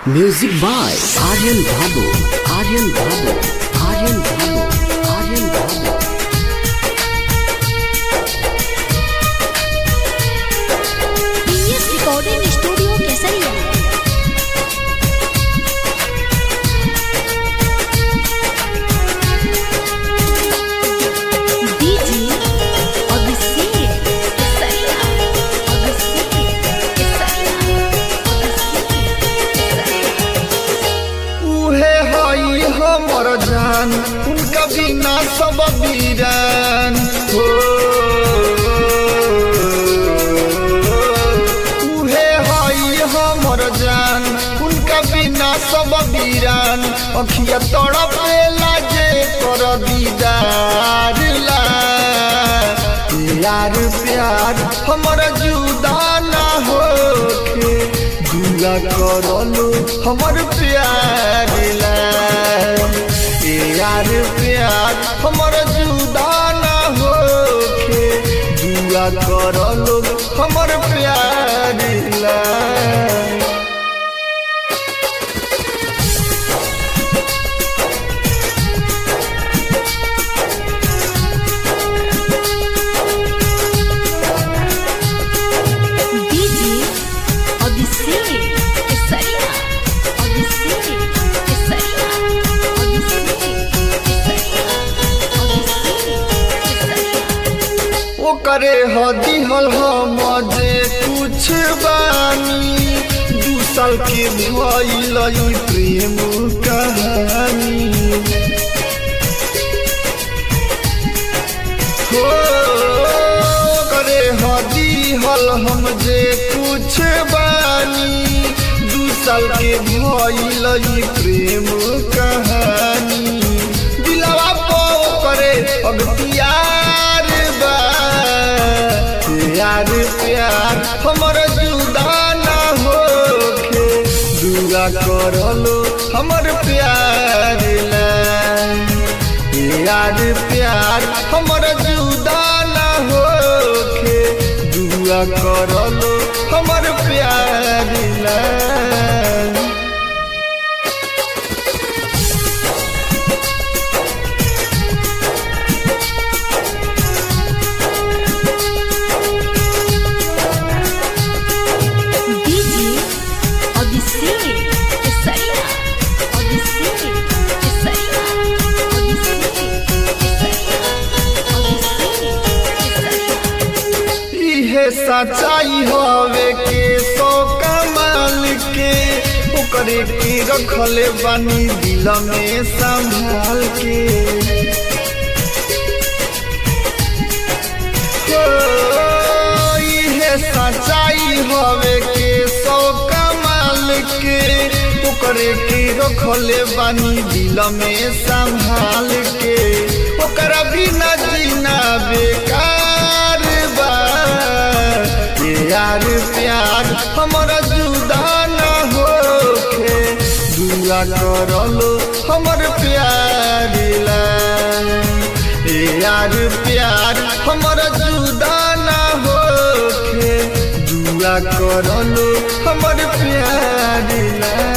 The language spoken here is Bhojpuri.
Music by Aryan Babu, Aryan Babu, Aryan Babu, Aryan Babu. PS Recording Studio Kesaria. DJ Abhishek Kesaria, Abhishek Kesaria, उहे हई हमर जान उनका बिना सब वीरान हो। उहे हई हमर जान उनका बिना सब वीरान अखिया तड़पेला जे कर दीदार ला। यार प्यार हमर जुदा ना होखे दुआ करलो हमर प्यार ला। यार प्यार हमर जुदा ना होखे दुआ करलो हमर प्यार ला। DJ Abhishek Kesaria, Abhishek Kesaria, Abhishek Kesaria, Abhishek Kesaria. ओ करे हदी हल हम जे कुछ बानी 2 साल के भइल ई प्रेम कहानी हो। करे हदी हल हम जे कुछ बानी 2 साल के भइल ई प्रेम कहानी दिलवा पो करे अगतियार बा। यार प्यार हमर जुदा ना होखे दुआ करलो हमर प्यार ला। यार प्यार हमर जुदा ना होखे दुआ करलो हमर प्यार ला। DJ Abhishek Kesaria, Abhishek Kesaria, Abhishek Kesaria, Abhishek Kesaria. इहे सच्चाई हवे के सो कमाल के ओकरे के रखले बानी दिल में संभाल के हो। इहे सच्चाई हवे के सो कमाल के ओकरे के रखले बानी दिल में संभाल के ओकरा बिना जीना बेकार बा। यार प्यार हमरा जुदा ना होखे दुआ करलो हमर प्यार ला। यार प्यार हमरा जुदा ना होखे दुआ करलो हमर प्यार ला।